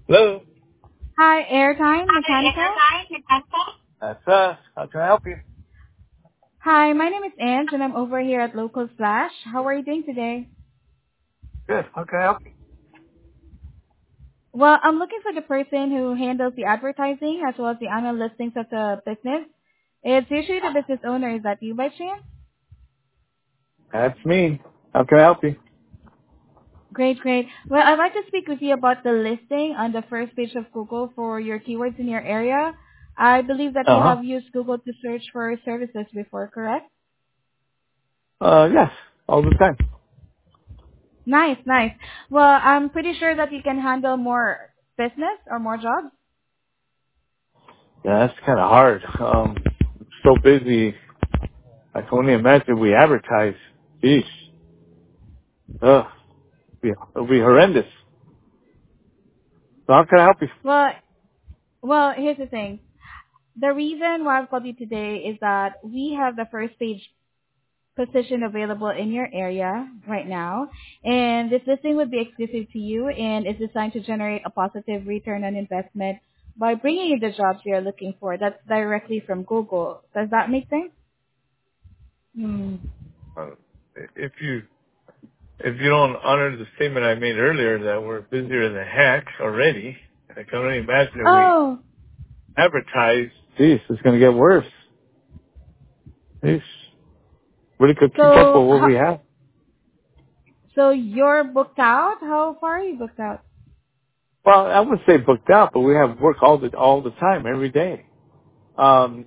Hello. Hi, Airtime Mechanical. That's us. How can I help you? Hi, my name is Ange, and I'm over here at Local Slash. How are you doing today? Good. How can I help you? Well, I'm looking for the person who handles the advertising as well as the annual listings of the business. It's usually the business owner. Is that you by chance? That's me. How can I help you? Great, great. Well, I'd like to speak with you about the listing on the first page of Google for your keywords in your area. I believe that you Uh have used Google to search for services before, correct? huh. Yes. All the time. Nice, nice. Well, I'm pretty sure that you can handle more business or more jobs. Yeah, that's kind of hard. So busy. I can only imagine we advertise. Jeez. Ugh. It'll be horrendous. So how can I help you? Well, well, here's the thing. The reason why I've called you today is that we have the first page position available in your area right now, and this listing would be exclusive to you and is designed to generate a positive return on investment by bringing you the jobs you're looking for. That's directly from Google. Does that make sense? Hmm. Uh, if you if you don't honor the statement I made earlier that we're busier than heck already, I can only imagine if we Oh, advertise. Jeez, it's going to get worse. Jeez. Really could keep up so with what we ho- have. so you're booked out? How far are you booked out? Well, I wouldn't say booked out, but we have work all the time, every day. Um,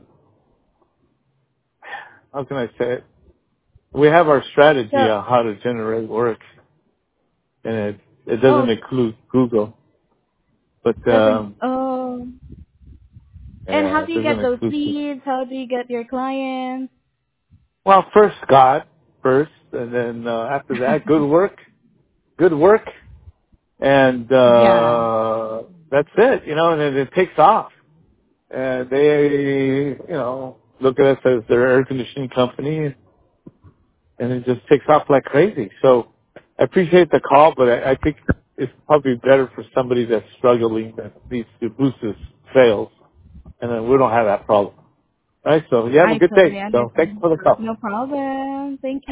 how can I say it? We have our strategy So on how to generate work, and it doesn't oh, include Google, but doesn't oh. And how yeah, do it you doesn't get those include. leads? How do you get your clients? Well, first God first, and then after that, good work, and Yeah, that's it. You know, and then it takes off. And they, look at us as their air conditioning company, and it just takes off like crazy. So I appreciate the call, but I think it's probably better for somebody that's struggling that needs to boost his sales, and then we don't have that problem. All right, so you have a I good totally day. So thanks understand. for the call. No problem. Thank you.